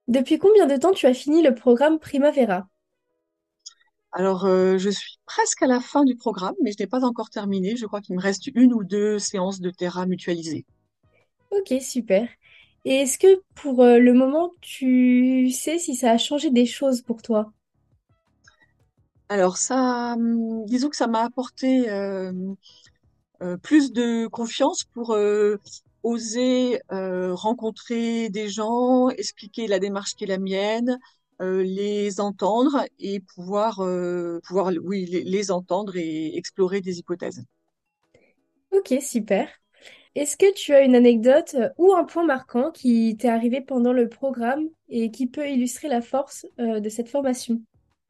Depuis combien de temps tu as fini le programme Primavera? Alors, je suis presque à la fin du programme, mais je n'ai pas encore terminé. Je crois qu'il me reste une ou deux séances de Terra mutualisées. Ok, super. Et est-ce que pour le moment, tu sais si ça a changé des choses pour toi? Alors, ça, disons que ça m'a apporté plus de confiance pour oser rencontrer des gens, expliquer la démarche qui est la mienne, les entendre et pouvoir, oui, les entendre et explorer des hypothèses. Ok, super. Est-ce que tu as une anecdote ou un point marquant qui t'est arrivé pendant le programme et qui peut illustrer la force de cette formation?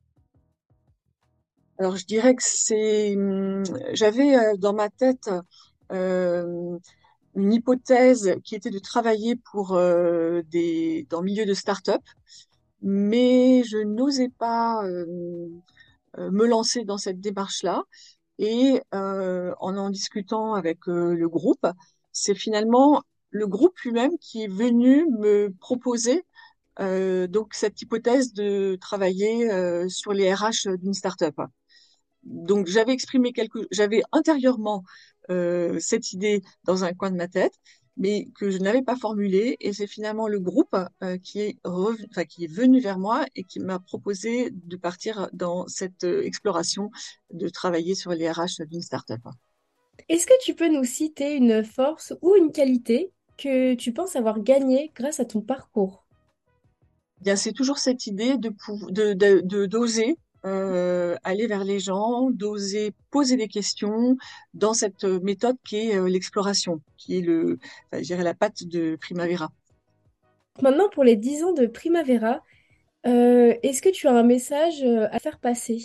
Alors, je dirais que j'avais dans ma tête euh, une hypothèse qui était de travailler pour dans le milieu de start-up, mais je n'osais pas me lancer dans cette démarche-là. Et en discutant avec le groupe, c'est finalement le groupe lui-même qui est venu me proposer donc cette hypothèse de travailler sur les RH d'une start-up. Donc j'avais intérieurement cette idée dans un coin de ma tête, mais que je n'avais pas formulée. Et c'est finalement le groupe qui est venu vers moi et qui m'a proposé de partir dans cette exploration, de travailler sur les RH d'une startup. Est-ce que tu peux nous citer une force ou une qualité que tu penses avoir gagnée grâce à ton parcours? Bien, c'est toujours cette idée d'oser aller vers les gens, d'oser poser des questions dans cette méthode qui est l'exploration, qui est je dirais la patte de Primavera. Maintenant, pour les 10 ans de Primavera, est-ce que tu as un message à faire passer?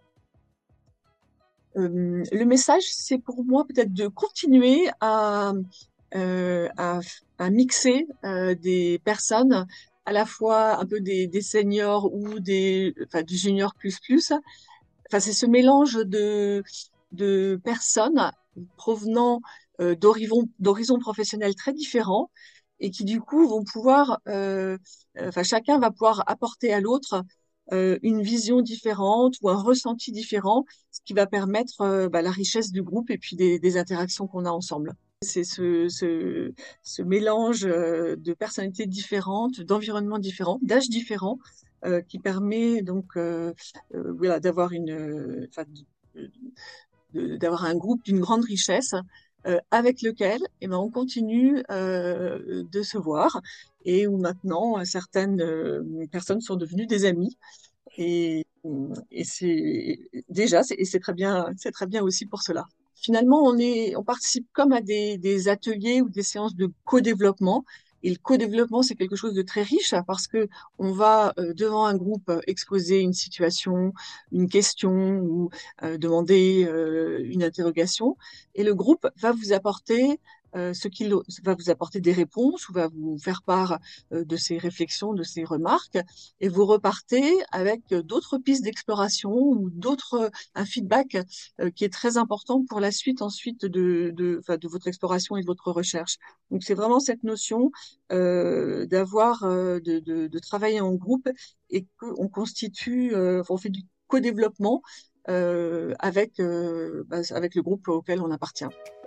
Le message, c'est pour moi peut-être de continuer euh, à, à mixer des personnes, à la fois un peu des seniors ou du junior plus plus. Enfin, c'est ce mélange de personnes provenant d'horizons professionnels très différents et qui du coup vont pouvoir, enfin chacun va pouvoir apporter à l'autre une vision différente ou un ressenti différent, ce qui va permettre la richesse du groupe et puis des interactions qu'on a ensemble. C'est ce mélange de personnalités différentes, d'environnements différents, d'âges différents, qui permet donc voilà, d'avoir un groupe d'une grande richesse avec lequel on continue de se voir et où maintenant certaines personnes sont devenues des amis et c'est c'est très bien aussi pour cela. Finalement, on participe comme à des ateliers ou des séances de co-développement. Et le co-développement, c'est quelque chose de très riche parce que on va devant un groupe exposer une situation, une question ou demander une interrogation, et le groupe va vous apporter va vous apporter des réponses ou va vous faire part de ses réflexions, de ses remarques, et vous repartez avec d'autres pistes d'exploration ou un feedback qui est très important pour la suite ensuite de votre exploration et de votre recherche. Donc c'est vraiment cette notion de travailler en groupe et qu'on constitue, on fait du co-développement avec le groupe auquel on appartient.